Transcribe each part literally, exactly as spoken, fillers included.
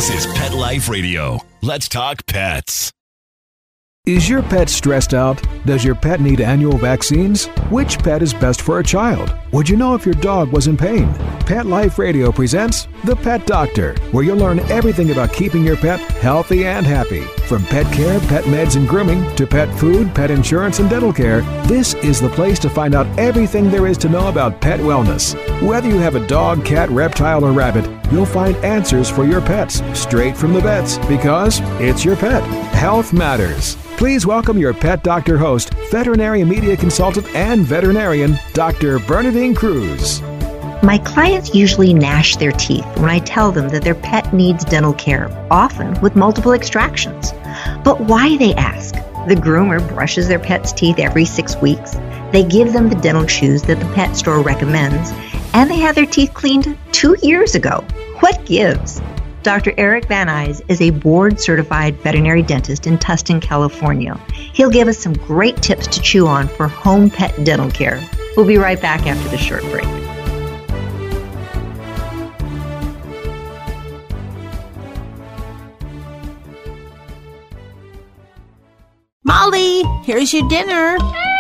This is Pet Life Radio. Let's talk pets. Is your pet stressed out? Does your pet need annual vaccines? Which pet is best for a child? Would you know if your dog was in pain? Pet Life Radio presents The Pet Doctor, where you'll learn everything about keeping your pet healthy and happy. From pet care, pet meds and grooming, to pet food, pet insurance, and dental care, this is the place to find out everything there is to know about pet wellness. Whether you have a dog, cat, reptile, or rabbit, you'll find answers for your pets straight from the vets, because it's your pet. Health matters. Please welcome your Pet Doctor host, veterinary media consultant and veterinarian, Doctor Bernadine Cruz. My clients usually gnash their teeth when I tell them that their pet needs dental care, often with multiple extractions. But why, they ask? The groomer brushes their pet's teeth every six weeks. They give them the dental chews that the pet store recommends, and they had their teeth cleaned two years ago. What gives? Doctor Eric Van Nuys is a board-certified veterinary dentist in Tustin, California. He'll give us some great tips to chew on for home pet dental care. We'll be right back after the short break. Molly, here's your dinner.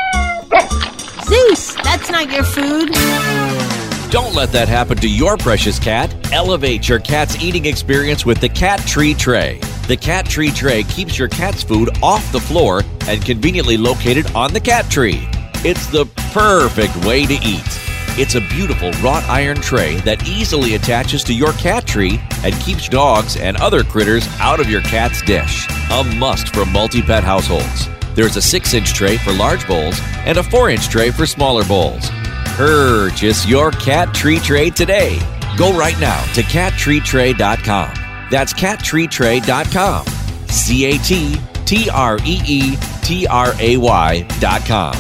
Zeus, that's not your food. Don't let that happen to your precious cat. Elevate your cat's eating experience with the Cat Tree Tray. The Cat Tree Tray keeps your cat's food off the floor and conveniently located on the cat tree. It's the perfect way to eat. It's a beautiful wrought iron tray that easily attaches to your cat tree and keeps dogs and other critters out of your cat's dish. A must for multi-pet households. There's a six-inch tray for large bowls and a four-inch tray for smaller bowls. Purchase your Cat Tree Tray today. Go right now to cat tree tray dot com. That's cat tree tray dot com. C A T T R E E T R A Y dot com.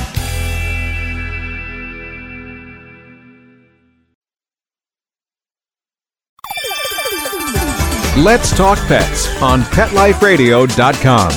Let's Talk Pets on pet life radio dot com.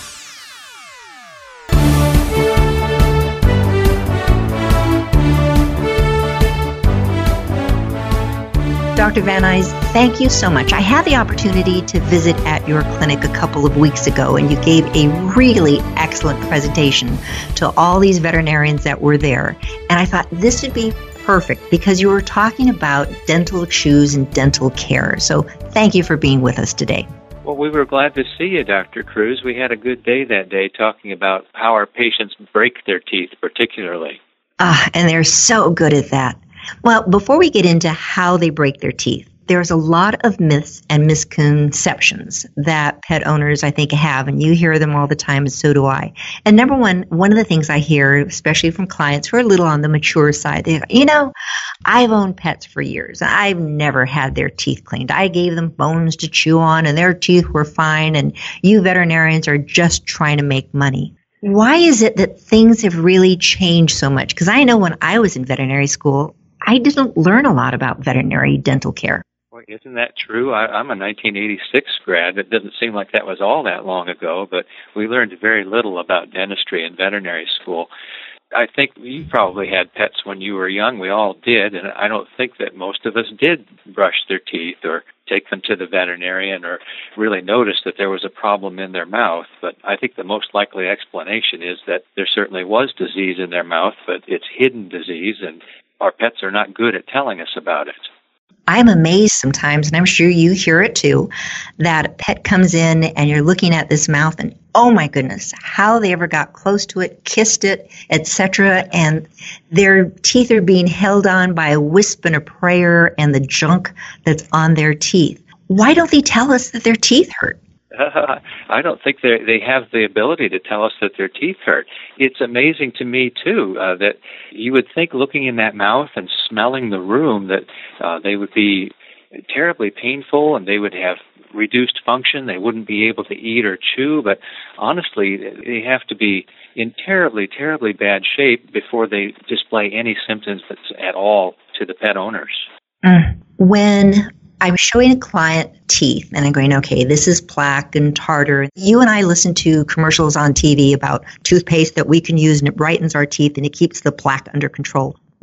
Doctor Van Nuys, thank you so much. I had the opportunity to visit at your clinic a couple of weeks ago, and you gave a really excellent presentation to all these veterinarians that were there. And I thought this would be perfect because you were talking about dental chews and dental care. So thank you for being with us today. Well, we were glad to see you, Doctor Cruz. We had a good day that day talking about how our patients break their teeth particularly. Ah, and they're so good at that. Well, before we get into how they break their teeth, there's a lot of myths and misconceptions that pet owners, I think, have, and you hear them all the time, and so do I. And number one, one of the things I hear, especially from clients who are a little on the mature side, they go, you know, I've owned pets for years. I've never had their teeth cleaned. I gave them bones to chew on, and their teeth were fine, and you veterinarians are just trying to make money. Why is it that things have really changed so much? Because I know when I was in veterinary school, I didn't learn a lot about veterinary dental care. Well, isn't that true? I, I'm a nineteen eighty-six grad. It doesn't seem like that was all that long ago, but we learned very little about dentistry in veterinary school. I think you probably had pets when you were young. We all did, and I don't think that most of us did brush their teeth or take them to the veterinarian or really notice that there was a problem in their mouth. But I think the most likely explanation is that there certainly was disease in their mouth, but it's hidden disease, and our pets are not good at telling us about it. I'm amazed sometimes, and I'm sure you hear it too, that a pet comes in and you're looking at this mouth and, oh my goodness, how they ever got close to it, kissed it, et cetera, and their teeth are being held on by a wisp and a prayer and the junk that's on their teeth. Why don't they tell us that their teeth hurt? Uh, I don't think they they have the ability to tell us that their teeth hurt. It's amazing to me, too, uh, that you would think looking in that mouth and smelling the room that uh, they would be terribly painful and they would have reduced function. They wouldn't be able to eat or chew, but honestly, they have to be in terribly, terribly bad shape before they display any symptoms at all to the pet owners. Mm. When I'm showing a client teeth and I'm going, okay, this is plaque and tartar. You and I listen to commercials on T V about toothpaste that we can use and it brightens our teeth and it keeps the plaque under control.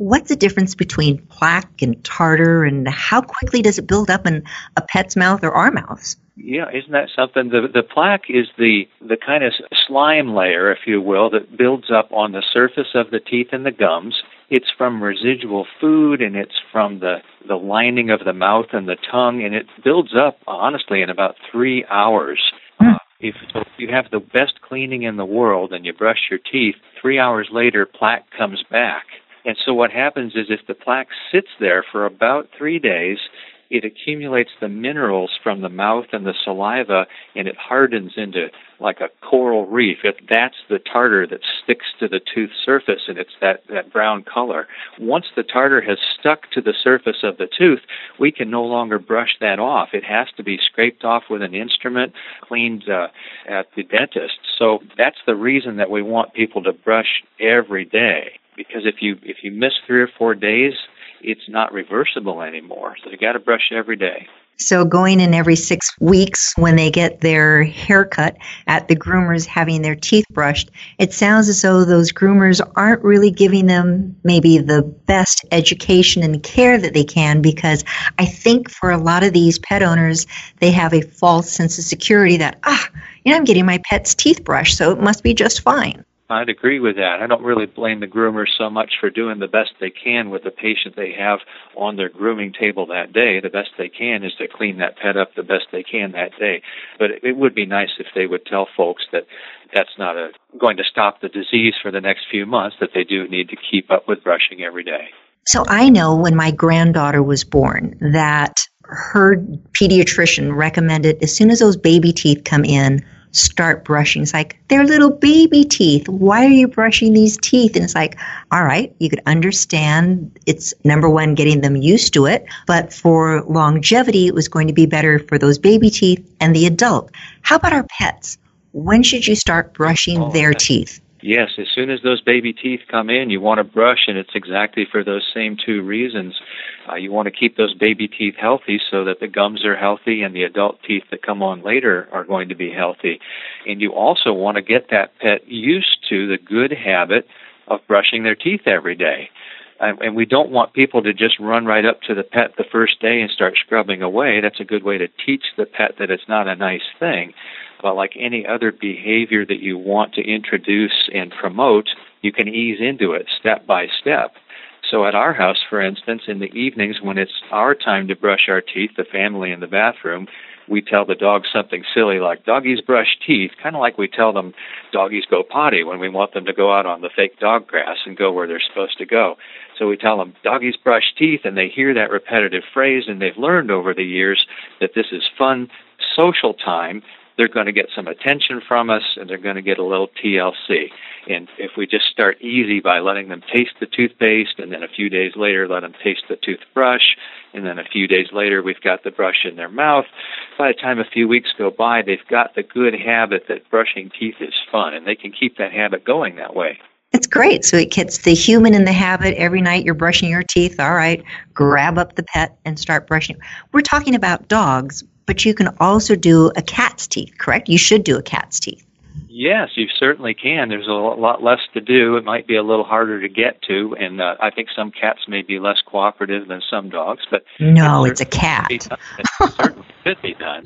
what's the difference between plaque and tartar, and how quickly does it build up in a pet's mouth or our mouths? Yeah, isn't that something? The the plaque is the, the kind of slime layer, if you will, that builds up on the surface of the teeth and the gums. It's from residual food, and it's from the, the lining of the mouth and the tongue, and it builds up, honestly, in about three hours. Uh, if, so if you have the best cleaning in the world and you brush your teeth, three hours later, plaque comes back. And so what happens is if the plaque sits there for about three days, it accumulates the minerals from the mouth and the saliva, and it hardens into like a coral reef. If that's the tartar that sticks to the tooth surface, and it's that, that brown color. Once the tartar has stuck to the surface of the tooth, we can no longer brush that off. It has to be scraped off with an instrument, cleaned uh, at the dentist. So that's the reason that we want people to brush every day. Because if you if you miss three or four days, it's not reversible anymore. So you got to brush every day. So going in every six weeks when they get their haircut at the groomers, having their teeth brushed, it sounds as though those groomers aren't really giving them maybe the best education and care that they can, because I think for a lot of these pet owners, they have a false sense of security that, ah, you know, I'm getting my pet's teeth brushed, so it must be just fine. I'd agree with that. I don't really blame the groomers so much for doing the best they can with the patient they have on their grooming table that day. The best they can is to clean that pet up the best they can that day. But it would be nice if they would tell folks that that's not a, going to stop the disease for the next few months, that they do need to keep up with brushing every day. So I know when my granddaughter was born that her pediatrician recommended as soon as those baby teeth come in, start brushing. It's like, they're little baby teeth. Why are you brushing these teeth? And it's like, all right, you could understand it's, number one, getting them used to it. But for longevity, it was going to be better for those baby teeth and the adult. How about our pets? When should you start brushing oh, their teeth? Yes, as soon as those baby teeth come in, you want to brush, and it's exactly for those same two reasons. Uh, you want to keep those baby teeth healthy so that the gums are healthy and the adult teeth that come on later are going to be healthy. And you also want to get that pet used to the good habit of brushing their teeth every day. And we don't want people to just run right up to the pet the first day and start scrubbing away. That's a good way to teach the pet that it's not a nice thing. But like any other behavior that you want to introduce and promote, you can ease into it step by step. So at our house, for instance, in the evenings when it's our time to brush our teeth, the family in the bathroom, we tell the dog something silly like, doggies brush teeth, kind of like we tell them doggies go potty when we want them to go out on the fake dog grass and go where they're supposed to go. So we tell them doggies brush teeth, and they hear that repetitive phrase, and they've learned over the years that this is fun social time. They're going to get some attention from us, and they're going to get a little T L C. And if we just start easy by letting them taste the toothpaste, and then a few days later let them taste the toothbrush, and then a few days later we've got the brush in their mouth, by the time a few weeks go by, they've got the good habit that brushing teeth is fun, and they can keep that habit going that way. It's great. So it gets the human in the habit. Every night you're brushing your teeth. All right, grab up the pet and start brushing. We're talking about dogs, but you can also do a cat's teeth, correct? You should do a cat's teeth. Yes, you certainly can. There's a lot less to do. It might be a little harder to get to, and uh, I think some cats may be less cooperative than some dogs. But no, it's a cat. It certainly could be done.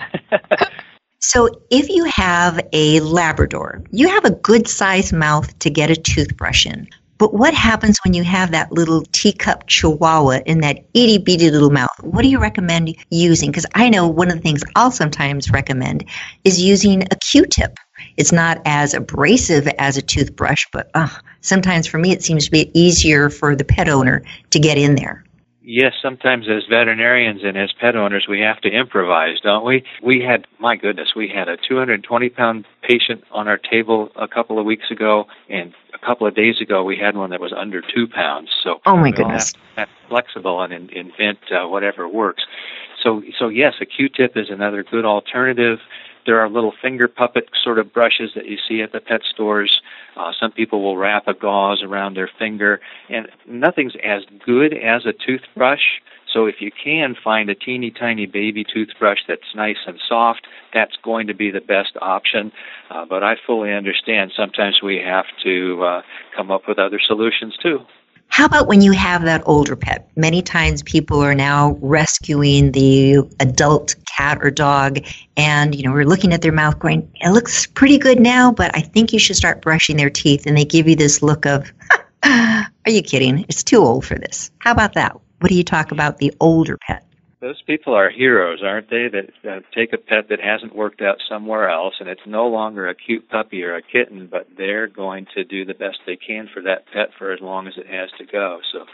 So if you have a Labrador, you have a good-sized mouth to get a toothbrush in. But what happens when you have that little teacup chihuahua in that itty-bitty little mouth? What do you recommend using? Because I know one of the things I'll sometimes recommend is using a Q-tip. It's not as abrasive as a toothbrush, but uh, sometimes for me it seems to be easier for the pet owner to get in there. Yes, sometimes as veterinarians and as pet owners, we have to improvise, don't we? We had, my goodness, we had a two hundred twenty pound patient on our table a couple of weeks ago, and a couple of days ago we had one that was under two pounds. So oh my we goodness, all have to be flexible and in, invent uh, whatever works. So, so yes, a Q-tip is another good alternative. There are little finger puppet sort of brushes that you see at the pet stores. Uh, some people will wrap a gauze around their finger, and nothing's as good as a toothbrush. So if you can find a teeny tiny baby toothbrush that's nice and soft, that's going to be the best option. Uh, but I fully understand sometimes we have to uh, come up with other solutions too. How about when you have that older pet? Many times people are now rescuing the adult cat or dog, and you know, we're looking at their mouth going, it looks pretty good now, but I think you should start brushing their teeth. And they give you this look of, are you kidding? It's too old for this. How about that? What do you talk about the older pet? Those people are heroes, aren't they, that uh, take a pet that hasn't worked out somewhere else, and it's no longer a cute puppy or a kitten, but they're going to do the best they can for that pet for as long as it has to go. So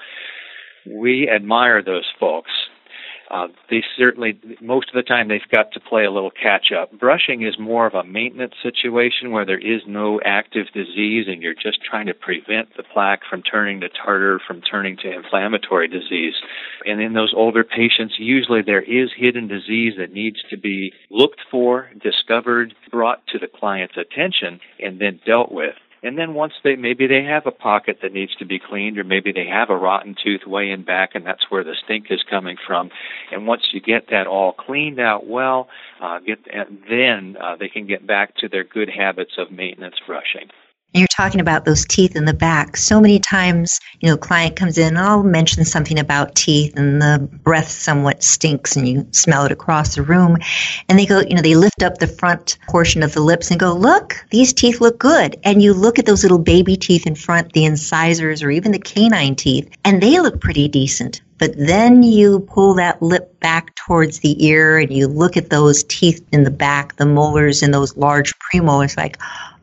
we admire those folks. Uh, they certainly, most of the time, they've got to play a little catch-up. Brushing is more of a maintenance situation where there is no active disease and you're just trying to prevent the plaque from turning to tartar, from turning to inflammatory disease. And in those older patients, usually there is hidden disease that needs to be looked for, discovered, brought to the client's attention, and then dealt with. And then once they, maybe they have a pocket that needs to be cleaned, or maybe they have a rotten tooth way in back, and that's where the stink is coming from. And once you get that all cleaned out well, uh, get then uh, they can get back to their good habits of maintenance brushing. And you're talking about those teeth in the back. So many times, you know, a client comes in and I'll mention something about teeth and the breath somewhat stinks and you smell it across the room. And they go, you know, they lift up the front portion of the lips and go, look, these teeth look good. And you look at those little baby teeth in front, the incisors or even the canine teeth, and they look pretty decent. But then you pull that lip back towards the ear and you look at those teeth in the back, the molars and those large premolars, like,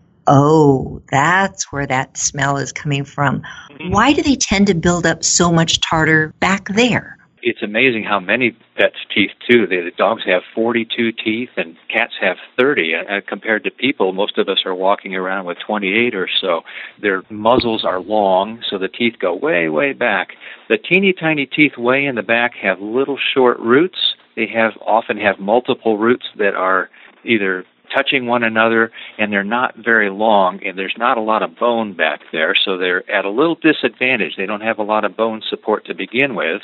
oh, that's where that smell is coming from. Why do they tend to build up so much tartar back there? It's amazing how many pets' teeth, too. The, the dogs have forty-two teeth and cats have thirty. Uh, compared to people, most of us are walking around with twenty-eight or so. Their muzzles are long, so the teeth go way, way back. The teeny tiny teeth way in the back have little short roots. They have often have multiple roots that are either touching one another, and they're not very long, and there's not a lot of bone back there, so they're at a little disadvantage. They don't have a lot of bone support to begin with.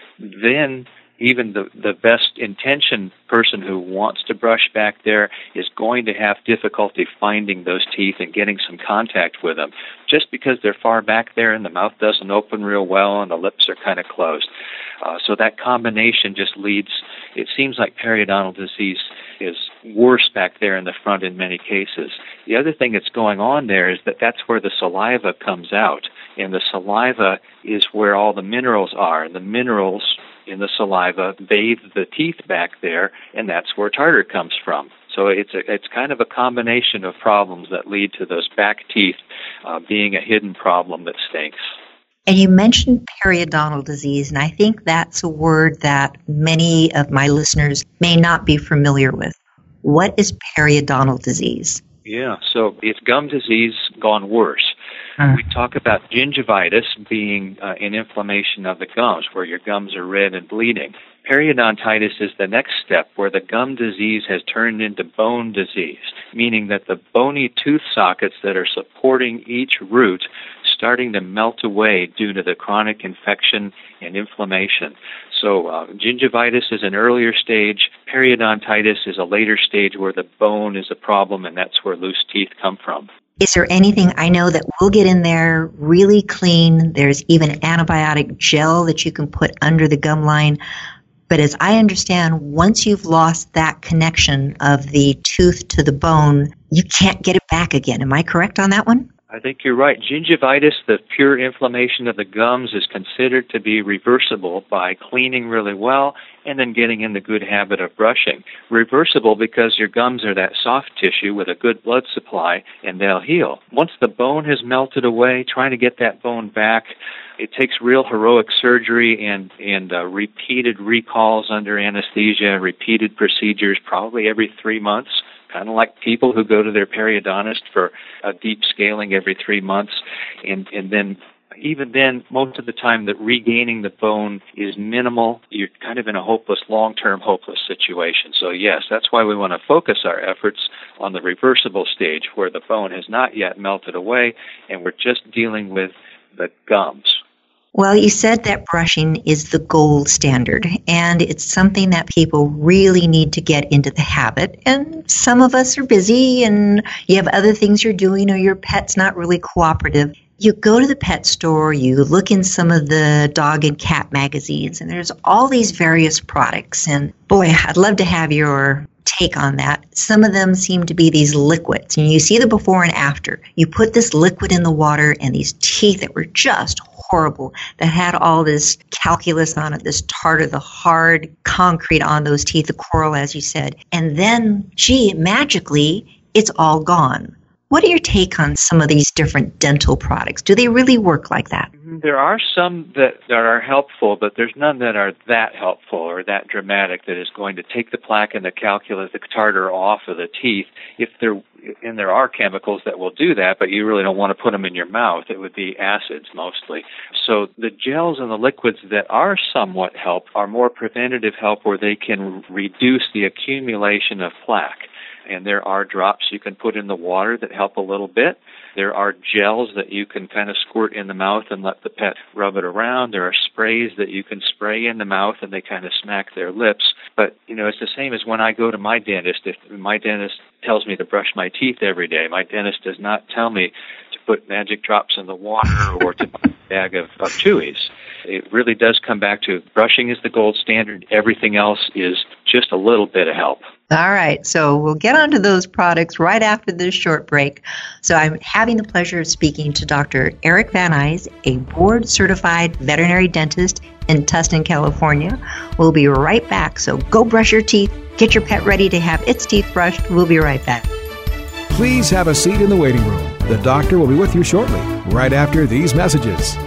Then even the, the best intentioned person who wants to brush back there is going to have difficulty finding those teeth and getting some contact with them, just because they're far back there and the mouth doesn't open real well and the lips are kind of closed. Uh, so that combination just leads, it seems like periodontal disease is worse back there in the front in many cases. The other thing that's going on there is that that's where the saliva comes out, and the saliva is where all the minerals are, and the minerals in the saliva bathe the teeth back there, and that's where tartar comes from. So it's a, it's kind of a combination of problems that lead to those back teeth uh, being a hidden problem that stinks. And you mentioned periodontal disease, and I think that's a word that many of my listeners may not be familiar with. What is periodontal disease? Yeah, so it's gum disease gone worse. Uh. We talk about gingivitis being uh, an inflammation of the gums, where your gums are red and bleeding. Periodontitis is the next step, where the gum disease has turned into bone disease, meaning that the bony tooth sockets that are supporting each root starting to melt away due to the chronic infection and inflammation. So uh, gingivitis is an earlier stage. Periodontitis is a later stage where the bone is a problem, and that's where loose teeth come from. Is there anything, I know that we'll get in there really clean. There's even antibiotic gel that you can put under the gum line. But as I understand, once you've lost that connection of the tooth to the bone, you can't get it back again. Am I correct on that one? I think you're right. Gingivitis, the pure inflammation of the gums, is considered to be reversible by cleaning really well and then getting in the good habit of brushing. Reversible because your gums are that soft tissue with a good blood supply, and they'll heal. Once the bone has melted away, trying to get that bone back, it takes real heroic surgery and, and uh, repeated recalls under anesthesia, repeated procedures, probably every three months. Kind of like people who go to their periodontist for a deep scaling every three months. And, and then, even then, most of the time that regaining the bone is minimal. You're kind of in a hopeless, long-term hopeless situation. So yes, that's why we want to focus our efforts on the reversible stage where the bone has not yet melted away and we're just dealing with the gums. Well, you said that brushing is the gold standard, and it's something that people really need to get into the habit. And some of us are busy, and you have other things you're doing, or your pet's not really cooperative. You go to the pet store, you look in some of the dog and cat magazines, and there's all these various products. And boy, I'd love to have your take on that. Some of them seem to be these liquids, and you see the before and after. You put this liquid in the water, and these teeth that were just horrible, that had all this calculus on it, this tartar, the hard concrete on those teeth, the coral, as you said. And then, gee, magically, it's all gone. What are your take on some of these different dental products? Do they really work like that? There are some that, that are helpful, but there's none that are that helpful or that dramatic that is going to take the plaque and the calculus, the tartar off of the teeth. If there, and there are chemicals that will do that, but you really don't want to put them in your mouth. It would be acids mostly. So the gels and the liquids that are somewhat help are more preventative help where they can reduce the accumulation of plaque. And there are drops you can put in the water that help a little bit. There are gels that you can kind of squirt in the mouth and let the pet rub it around. There are sprays that you can spray in the mouth and they kind of smack their lips. But, you know, it's the same as when I go to my dentist. If my dentist tells me to brush my teeth every day, my dentist does not tell me to put magic drops in the water or to buy a bag of, of Chewies. It really does come back to brushing is the gold standard. Everything else is just a little bit of help. All right, so we'll get onto those products right after this short break. So I'm having the pleasure of speaking to Doctor Eric Van Nuys, a board-certified veterinary dentist in Tustin, California. We'll be right back, so go brush your teeth, get your pet ready to have its teeth brushed. We'll be right back. Please have a seat in the waiting room. The doctor will be with you shortly, right after these messages.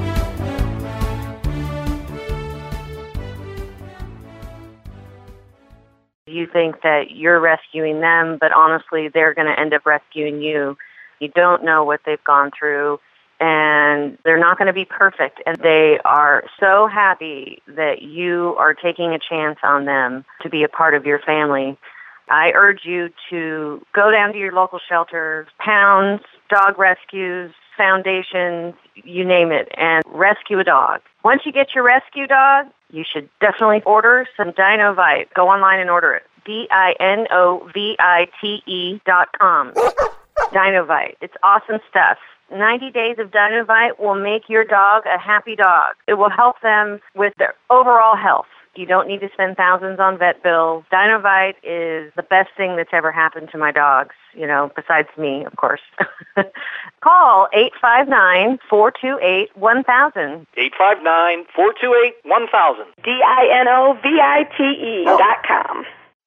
You think that you're rescuing them, but honestly, they're going to end up rescuing you. You don't know what they've gone through, and they're not going to be perfect. And they are so happy that you are taking a chance on them to be a part of your family. I urge you to go down to your local shelters, pounds, dog rescues, foundations, you name it, and rescue a dog. Once you get your rescue dog, you should definitely order some Dinovite. Go online and order it. D I N O V I T E dot com. Dinovite. It's awesome stuff. ninety days of Dinovite will make your dog a happy dog. It will help them with their overall health. You don't need to spend thousands on vet bills. Dinovite is the best thing that's ever happened to my dogs, you know, besides me, of course. Call eight five nine, four two eight, one thousand. eight five nine, four two eight, one thousand. D I N O V I T E dot com.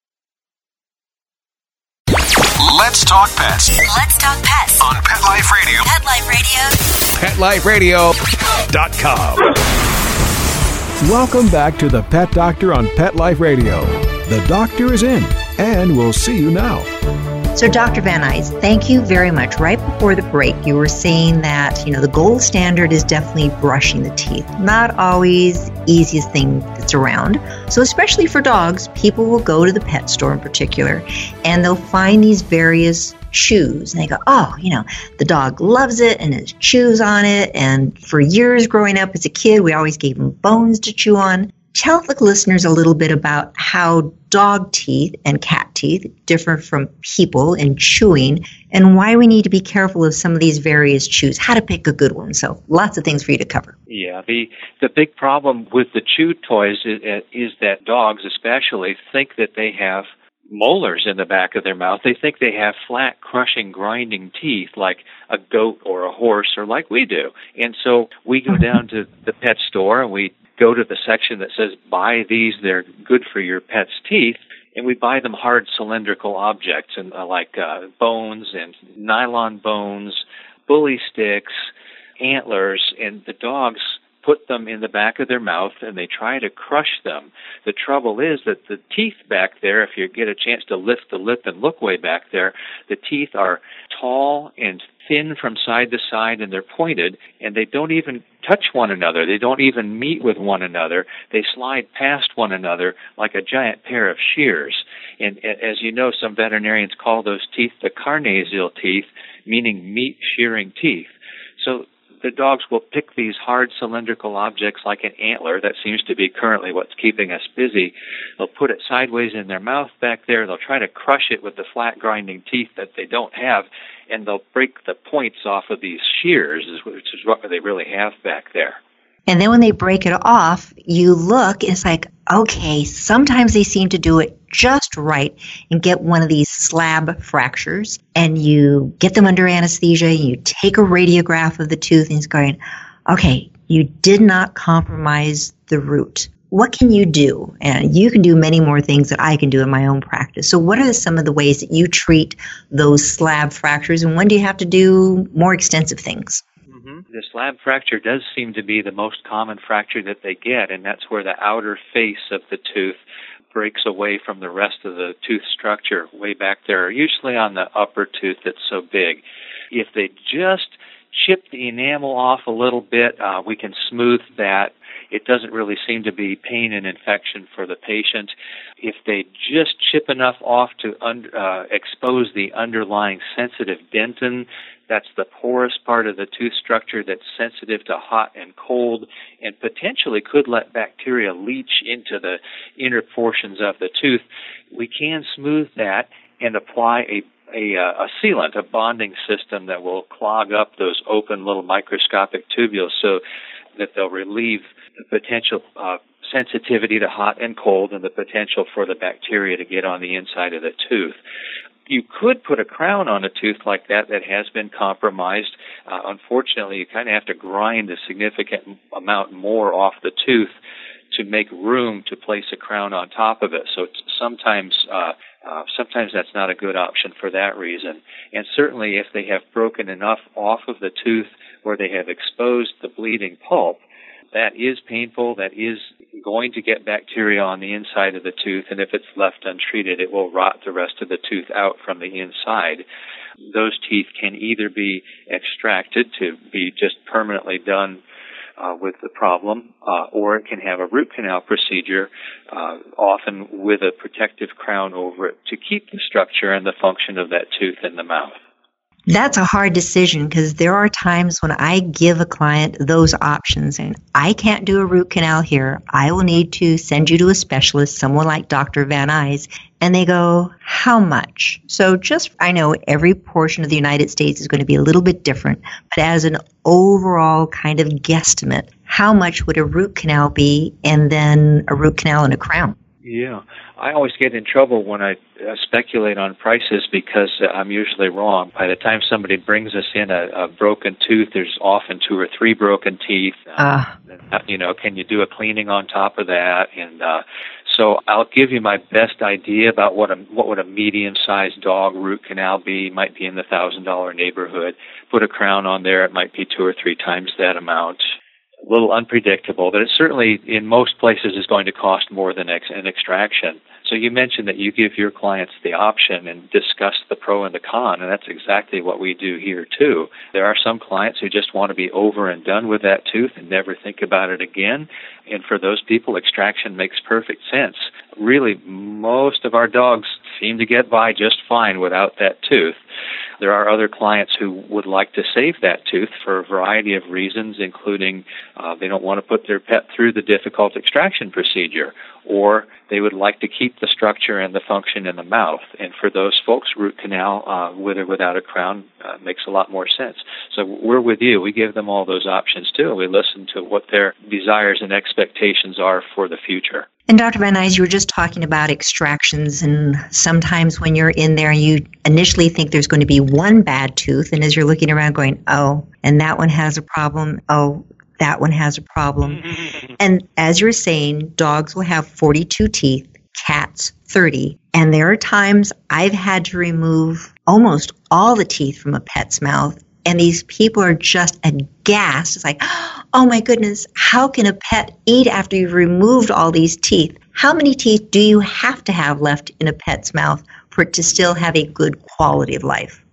Let's talk pets. Let's talk pets On Pet Life Radio. Pet Life Radio. Pet Life Radio dot com. Welcome back to the Pet Doctor on Pet Life Radio. The doctor is in, and we'll see you now. So, Doctor Van Nuys, thank you very much. Right before the break, you were saying that, you know, the gold standard is definitely brushing the teeth. Not always the easiest thing that's around. So, especially for dogs, people will go to the pet store in particular, and they'll find these various chews. And they go, oh, you know, the dog loves it and it chews on it. And for years growing up as a kid, we always gave him bones to chew on. Tell the listeners a little bit about how dog teeth and cat teeth differ from people in chewing and why we need to be careful of some of these various chews, how to pick a good one. So lots of things for you to cover. Yeah, the, the big problem with the chew toys is, is that dogs especially think that they have molars in the back of their mouth. They think they have flat, crushing, grinding teeth like a goat or a horse or like we do. And so we go down to the pet store and we go to the section that says, buy these, they're good for your pet's teeth, and we buy them hard cylindrical objects and uh, like uh, bones and nylon bones, bully sticks, antlers, and the dogs put them in the back of their mouth and they try to crush them. The trouble is that the teeth back there, if you get a chance to lift the lip and look way back there, the teeth are tall and thin from side to side and they're pointed and they don't even touch one another. They don't even meet with one another. They slide past one another like a giant pair of shears. And as you know, some veterinarians call those teeth the carnassial teeth, meaning meat shearing teeth. So the dogs will pick these hard cylindrical objects like an antler. That seems to be currently what's keeping us busy. They'll put it sideways in their mouth back there. They'll try to crush it with the flat grinding teeth that they don't have, and they'll break the points off of these shears, which is what they really have back there. And then when they break it off, you look, it's like, okay, sometimes they seem to do it just right and get one of these slab fractures, and you get them under anesthesia, and you take a radiograph of the tooth, and it's going, okay, you did not compromise the root. What can you do? And you can do many more things that I can do in my own practice. So what are some of the ways that you treat those slab fractures, and when do you have to do more extensive things? The slab fracture does seem to be the most common fracture that they get, and that's where the outer face of the tooth breaks away from the rest of the tooth structure way back there, usually on the upper tooth that's so big. If they just chip the enamel off a little bit, uh, we can smooth that. It doesn't really seem to be pain and infection for the patient. If they just chip enough off to un- uh, expose the underlying sensitive dentin, that's the porous part of the tooth structure that's sensitive to hot and cold and potentially could let bacteria leach into the inner portions of the tooth, we can smooth that and apply a A, a sealant, a bonding system that will clog up those open little microscopic tubules so that they'll relieve the potential uh, sensitivity to hot and cold and the potential for the bacteria to get on the inside of the tooth. You could put a crown on a tooth like that that has been compromised. Uh, unfortunately, you kind of have to grind a significant amount more off the tooth to make room to place a crown on top of it. So it's sometimes uh, uh, sometimes that's not a good option for that reason. And certainly if they have broken enough off of the tooth where they have exposed the bleeding pulp, that is painful. That is going to get bacteria on the inside of the tooth, and if it's left untreated, it will rot the rest of the tooth out from the inside. Those teeth can either be extracted to be just permanently done Uh, with the problem, uh, or it can have a root canal procedure, uh, often with a protective crown over it to keep the structure and the function of that tooth in the mouth. That's a hard decision because there are times when I give a client those options and I can't do a root canal here. I will need to send you to a specialist, someone like Doctor Van Nuys, and they go, how much? So just, I know every portion of the United States is going to be a little bit different, but as an overall kind of guesstimate, how much would a root canal be and then a root canal and a crown? Yeah, I always get in trouble when I uh, speculate on prices because uh, I'm usually wrong. By the time somebody brings us in a, a broken tooth, there's often two or three broken teeth. Uh, uh, you know, can you do a cleaning on top of that? And uh, so I'll give you my best idea about what a what would a medium-sized dog root canal be. It might be in the one thousand dollars neighborhood. Put a crown on there, it might be two or three times that amount. A little unpredictable, but it certainly in most places is going to cost more than ex- an extraction. So you mentioned that you give your clients the option and discuss the pro and the con, and that's exactly what we do here too. There are some clients who just want to be over and done with that tooth and never think about it again, and for those people, extraction makes perfect sense. Really, most of our dogs seem to get by just fine without that tooth. There are other clients who would like to save that tooth for a variety of reasons, including uh, they don't want to put their pet through the difficult extraction procedure, or they would like to keep the structure and the function in the mouth. And for those folks, root canal, uh, with or without a crown, uh, makes a lot more sense. So we're with you. We give them all those options, too. We listen to what their desires and expectations are for the future. And Doctor Van Nuys, you were just talking about extractions, and sometimes when you're in there, you initially think there's going to be one bad tooth, and as you're looking around going, oh, and that one has a problem, oh, that one has a problem. And as you're saying, dogs will have forty-two teeth, cats thirty, and there are times I've had to remove almost all the teeth from a pet's mouth, and these people are just aghast. It's like, oh my goodness, how can a pet eat after you've removed all these teeth? How many teeth do you have to have left in a pet's mouth for it to still have a good quality of life?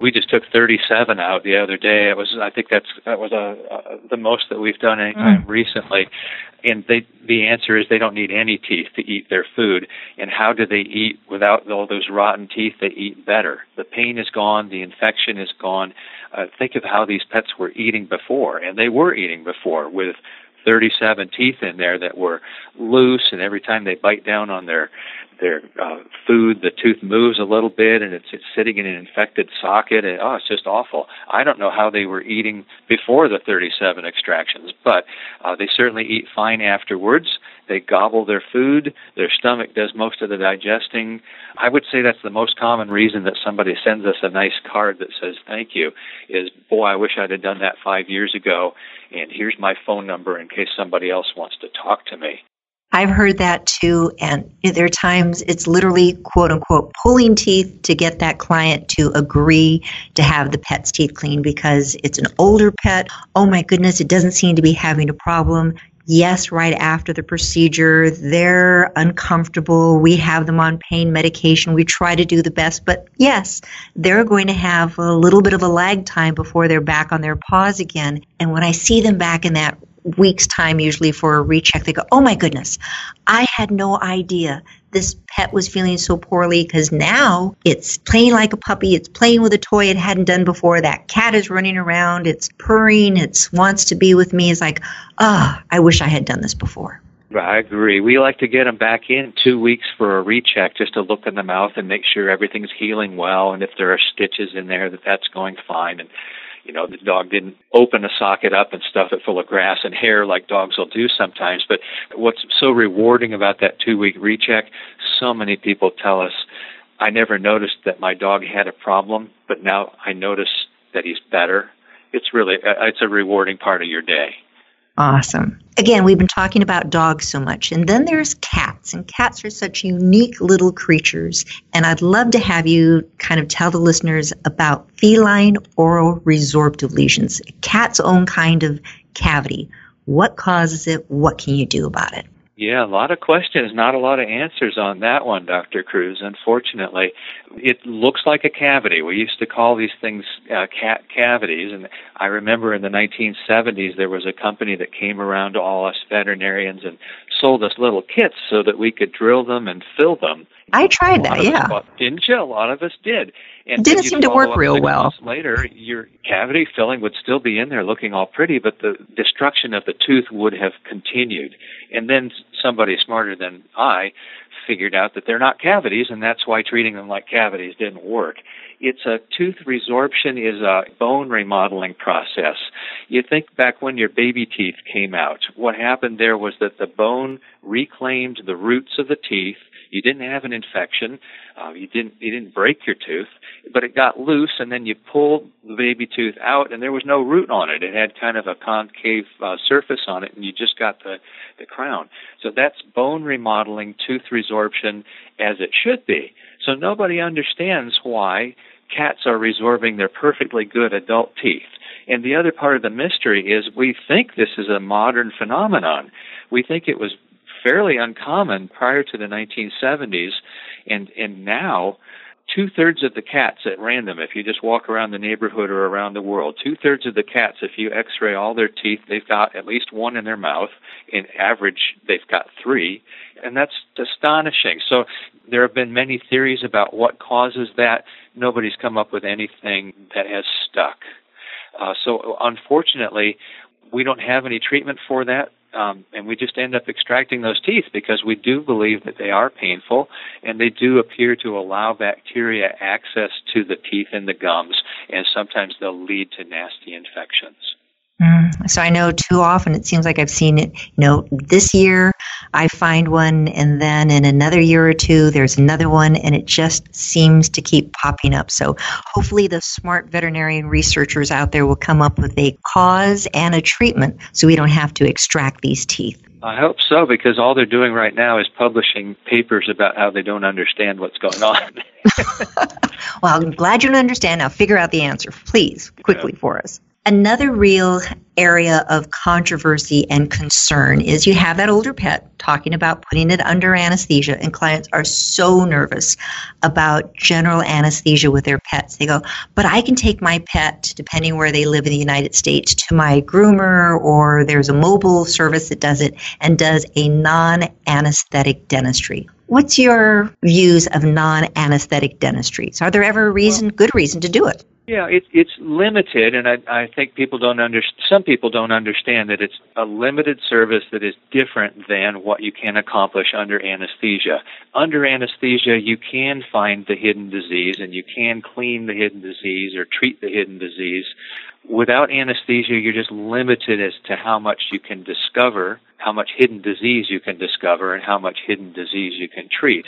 We just took thirty-seven out the other day. It was, I think that's that was a, a, the most that we've done anytime mm. recently. And they, the answer is they don't need any teeth to eat their food. And how do they eat without all those rotten teeth? They eat better. The pain is gone. The infection is gone. Uh, think of how these pets were eating before, and they were eating before with thirty-seven teeth in there that were loose, and every time they bite down on their their uh, food, the tooth moves a little bit, and it's it's sitting in an infected socket, and oh, it's just awful. I don't know how they were eating before the thirty-seven extractions, but uh, they certainly eat fine afterwards. They gobble their food. Their stomach does most of the digesting. I would say that's the most common reason that somebody sends us a nice card that says thank you is, boy, I wish I'd have done that five years ago, and here's my phone number in case somebody else wants to talk to me. I've heard that too, and there are times it's literally, quote unquote, pulling teeth to get that client to agree to have the pet's teeth cleaned because it's an older pet. Oh my goodness, it doesn't seem to be having a problem. Yes, right after the procedure, they're uncomfortable. We have them on pain medication. We try to do the best, but yes, they're going to have a little bit of a lag time before they're back on their paws again. And when I see them back in that week's time, usually for a recheck, they go, oh my goodness, I had no idea this pet was feeling so poorly because now it's playing like a puppy. It's playing with a toy it hadn't done before. That cat is running around. It's purring. It wants to be with me. It's like, ah, oh, I wish I had done this before. I agree. We like to get them back in two weeks for a recheck just to look in the mouth and make sure everything's healing well. And if there are stitches in there, that that's going fine. And you know, the dog didn't open a socket up and stuff it full of grass and hair like dogs will do sometimes. But what's so rewarding about that two-week recheck, so many people tell us, I never noticed that my dog had a problem, but now I notice that he's better. It's really, it's a rewarding part of your day. Awesome. Again, we've been talking about dogs so much, and then there's cats, and cats are such unique little creatures, and I'd love to have you kind of tell the listeners about feline oral resorptive lesions, a cat's own kind of cavity. What causes it? What can you do about it? Yeah, a lot of questions, not a lot of answers on that one, Doctor Cruz, unfortunately. It looks like a cavity. We used to call these things uh, cat cavities, and I remember in the nineteen seventies there was a company that came around to all us veterinarians and sold us little kits so that we could drill them and fill them. I tried that, yeah. Us, didn't you? A lot of us did. And it didn't seem to work real well. Later, your cavity filling would still be in there looking all pretty, but the destruction of the tooth would have continued. And then somebody smarter than I figured out that they're not cavities, and that's why treating them like cavities didn't work. It's a tooth resorption is a bone remodeling process. You think back when your baby teeth came out, what happened there was that the bone reclaimed the roots of the teeth. You didn't have an infection. Uh, you didn't you didn't break your tooth, but it got loose, and then you pulled the baby tooth out, and there was no root on it. It had kind of a concave uh, surface on it, and you just got the, the crown. So that's bone remodeling, tooth resorption, as it should be. So nobody understands why cats are resorbing their perfectly good adult teeth. And the other part of the mystery is we think this is a modern phenomenon. We think it was fairly uncommon prior to the nineteen seventies, and, and now two-thirds of the cats at random, if you just walk around the neighborhood or around the world, two-thirds of the cats, if you x-ray all their teeth, they've got at least one in their mouth. In average, they've got three, and that's astonishing. So there have been many theories about what causes that. Nobody's come up with anything that has stuck. Uh, so unfortunately, we don't have any treatment for that. Um, and we just end up extracting those teeth because we do believe that they are painful, and they do appear to allow bacteria access to the teeth and the gums, and sometimes they'll lead to nasty infections. Mm. So I know too often it seems like I've seen it, you know, this year I find one, and then in another year or two there's another one, and it just seems to keep popping up. So hopefully the smart veterinarian researchers out there will come up with a cause and a treatment so we don't have to extract these teeth. I hope so, because all they're doing right now is publishing papers about how they don't understand what's going on. Well, I'm glad you don't understand. Now figure out the answer, please, quickly yeah. for us. Another real area of controversy and concern is you have that older pet talking about putting it under anesthesia, and clients are so nervous about general anesthesia with their pets. They go, but I can take my pet, depending where they live in the United States, to my groomer, or there's a mobile service that does it and does a non-anesthetic dentistry. What's your views of non-anesthetic dentistry? Are there ever a reason, good reason to do it? Yeah, it, it's limited, and I, I think people don't under, some people don't understand that it's a limited service that is different than what you can accomplish under anesthesia. Under anesthesia, you can find the hidden disease, and you can clean the hidden disease or treat the hidden disease. Without anesthesia, you're just limited as to how much you can discover, how much hidden disease you can discover, and how much hidden disease you can treat.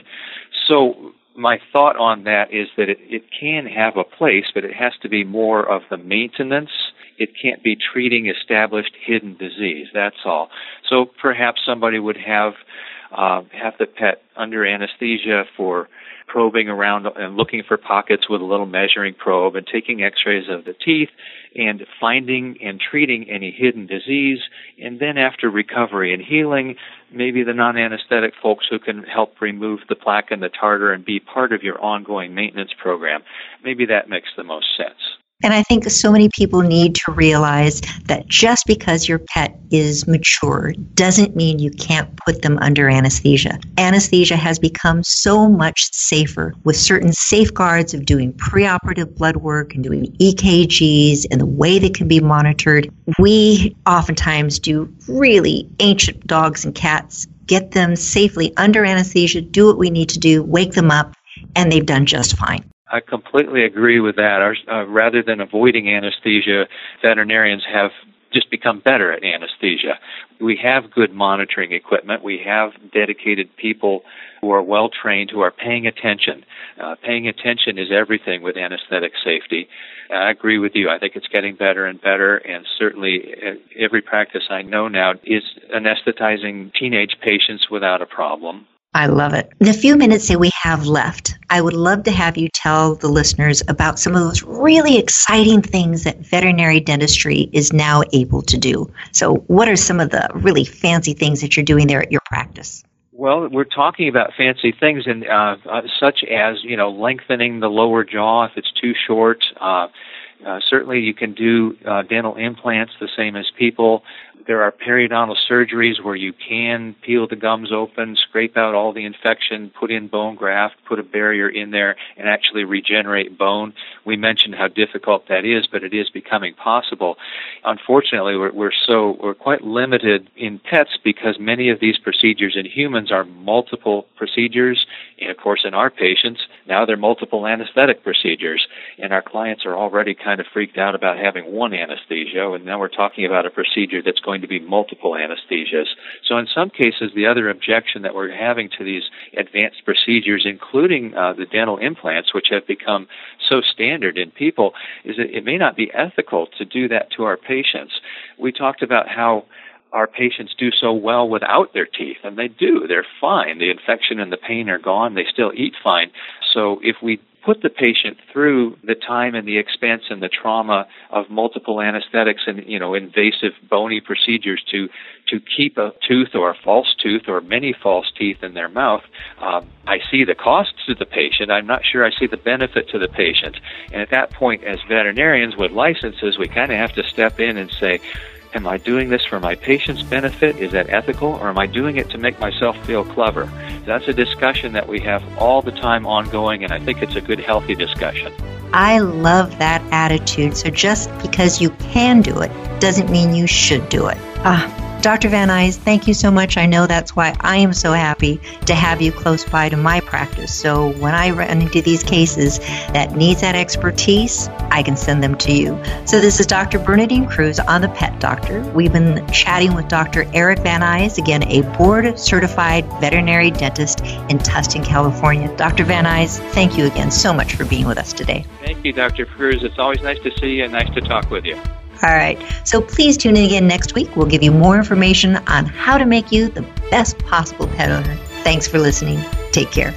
So my thought on that is that it, it can have a place, but it has to be more of the maintenance. It can't be treating established hidden disease, that's all. So perhaps somebody would have uh, have the pet under anesthesia for probing around and looking for pockets with a little measuring probe and taking x-rays of the teeth and finding and treating any hidden disease. And then after recovery and healing, maybe the non-anesthetic folks who can help remove the plaque and the tartar and be part of your ongoing maintenance program. Maybe that makes the most sense. And I think so many people need to realize that just because your pet is mature doesn't mean you can't put them under anesthesia. Anesthesia has become so much safer with certain safeguards of doing preoperative blood work and doing E K Gs and the way they can be monitored. We oftentimes do really ancient dogs and cats, get them safely under anesthesia, do what we need to do, wake them up, and they've done just fine. I completely agree with that. Our, uh, rather than avoiding anesthesia, veterinarians have just become better at anesthesia. We have good monitoring equipment. We have dedicated people who are well-trained, who are paying attention. Uh, paying attention is everything with anesthetic safety. I agree with you. I think it's getting better and better, and certainly every practice I know now is anesthetizing teenage patients without a problem. I love it. In the few minutes that we have left, I would love to have you tell the listeners about some of those really exciting things that veterinary dentistry is now able to do. So what are some of the really fancy things that you're doing there at your practice? Well, we're talking about fancy things, and uh, uh, such as, you know, lengthening the lower jaw if it's too short. Uh, uh, certainly you can do uh, dental implants the same as people. There are periodontal surgeries where you can peel the gums open, scrape out all the infection, put in bone graft, put a barrier in there, and actually regenerate bone. We mentioned how difficult that is, but it is becoming possible. Unfortunately, we're, we're so we're quite limited in pets because many of these procedures in humans are multiple procedures, and of course in our patients now they're multiple anesthetic procedures, and our clients are already kind of freaked out about having one anesthesia, and now we're talking about a procedure that's going to be multiple anesthesias. So in some cases, the other objection that we're having to these advanced procedures, including uh, the dental implants, which have become so standard in people, is that it may not be ethical to do that to our patients. We talked about how our patients do so well without their teeth, and they do. They're fine. The infection and the pain are gone. They still eat fine. So if we put the patient through the time and the expense and the trauma of multiple anesthetics and, you know, invasive bony procedures to to keep a tooth or a false tooth or many false teeth in their mouth, um, I see the cost to the patient. I'm not sure I see the benefit to the patient. And at that point, as veterinarians with licenses, we kind of have to step in and say, am I doing this for my patient's benefit? Is that ethical? Or am I doing it to make myself feel clever? That's a discussion that we have all the time ongoing, and I think it's a good, healthy discussion. I love that attitude. So just because you can do it doesn't mean you should do it. Ah, Doctor Van Nuys, thank you so much. I know that's why I am so happy to have you close by to my practice. So when I run into these cases that needs that expertise, I can send them to you. So this is Doctor Bernadine Cruz on The Pet Doctor. We've been chatting with Doctor Eric Van Nuys, again, a board-certified veterinary dentist in Tustin, California. Doctor Van Nuys, thank you again so much for being with us today. Thank you, Doctor Cruz. It's always nice to see you and nice to talk with you. All right, so please tune in again next week. We'll give you more information on how to make you the best possible pet owner. Thanks for listening. Take care.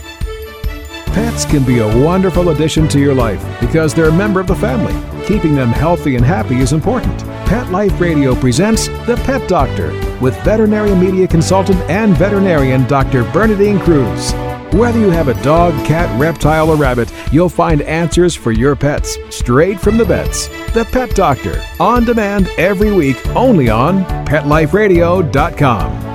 Pets can be a wonderful addition to your life because they're a member of the family. Keeping them healthy and happy is important. Pet Life Radio presents The Pet Doctor with veterinary media consultant and veterinarian Doctor Bernadine Cruz. Whether you have a dog, cat, reptile, or rabbit, you'll find answers for your pets straight from the vets. The Pet Doctor, on demand every week, only on pet life radio dot com.